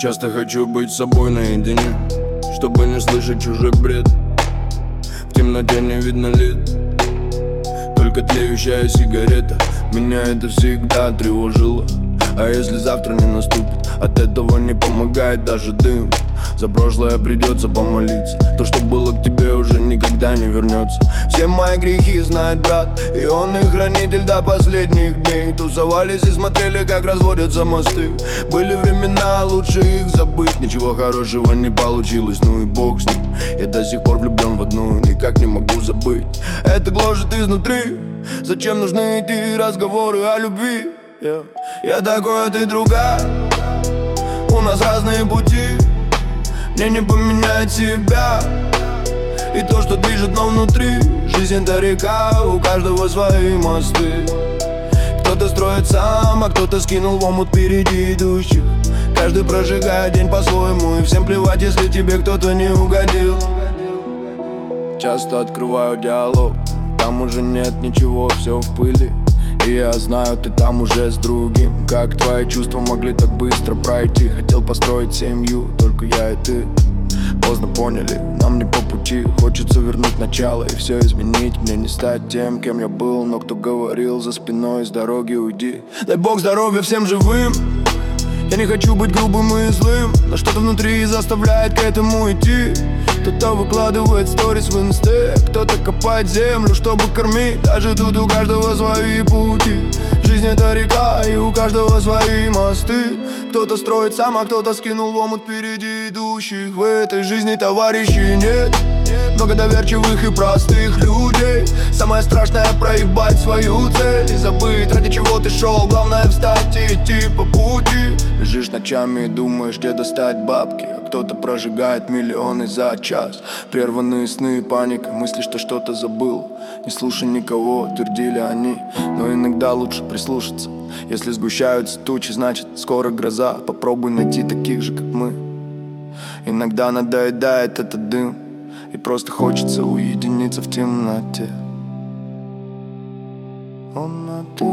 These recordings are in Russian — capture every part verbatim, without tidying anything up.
Часто хочу быть с собой наедине, чтобы не слышать чужой бред. В темноте не видно лиц, только тлеющая сигарета. Меня это всегда тревожило. А если завтра не наступит, от этого не помогает даже дым. За прошлое придется помолиться. То, что было к тебе, уже никогда не вернется. Все мои грехи знает брат, и он их хранитель до последних дней. Тусовались и смотрели, как разводятся мосты. Были времена, лучше их забыть. Ничего хорошего не получилось, ну и бог с ним. Я до сих пор влюблен в одну, никак не могу забыть. Это гложет изнутри. Зачем нужны эти разговоры о любви? Yeah. Я такой, а ты другая. У нас разные пути. Мне не поменять себя и то, что движет, но внутри. Жизнь это река, у каждого свои мосты. Кто-то строит сам, а кто-то скинул в омут впереди идущих. Каждый прожигает день по-своему, и всем плевать, если тебе кто-то не угодил. Часто открываю диалог, там уже нет ничего, все в пыли. И я знаю, ты там уже с другим. Как твои чувства могли так быстро пройти? Хотел построить семью, только я и ты. Поздно поняли, нам не по пути. Хочется вернуть начало и все изменить. Мне не стать тем, кем я был, но кто говорил за спиной: с дороги уйди. Дай Бог здоровья всем живым. Я не хочу быть грубым и злым, но что-то внутри заставляет к этому идти. Кто-то выкладывает сторис в инсте, кто-то копает землю, чтобы кормить. Даже тут у каждого свои пути. Жизнь это река, и у каждого свои мосты. Кто-то строит сам, а кто-то скинул в омут впереди идущих. В этой жизни товарищей нет, много доверчивых и простых людей. Самое страшное — проебать свою цель и забыть, ради чего ты шел. Главное — встать и идти по пути. Лежишь ночами и думаешь, где достать бабки, а кто-то прожигает миллионы за час. Прерванные сны, паника, мысли, что что-то забыл. Не слушай никого, твердили они, но иногда лучше прислушаться. Если сгущаются тучи, значит скоро гроза. Попробуй найти таких же, как мы. Иногда надоедает этот дым, и просто хочется уединиться в темноте. Он на ты.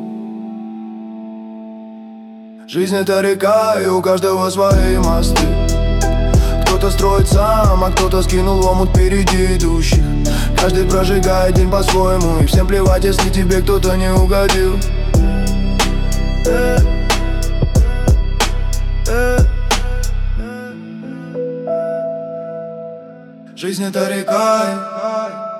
Жизнь это река, и у каждого свои мосты. Кто-то строит сам, а кто-то скинул в омут впереди идущих. Каждый прожигает день по-своему, и всем плевать, если тебе кто-то не угодил. Жизнь это река.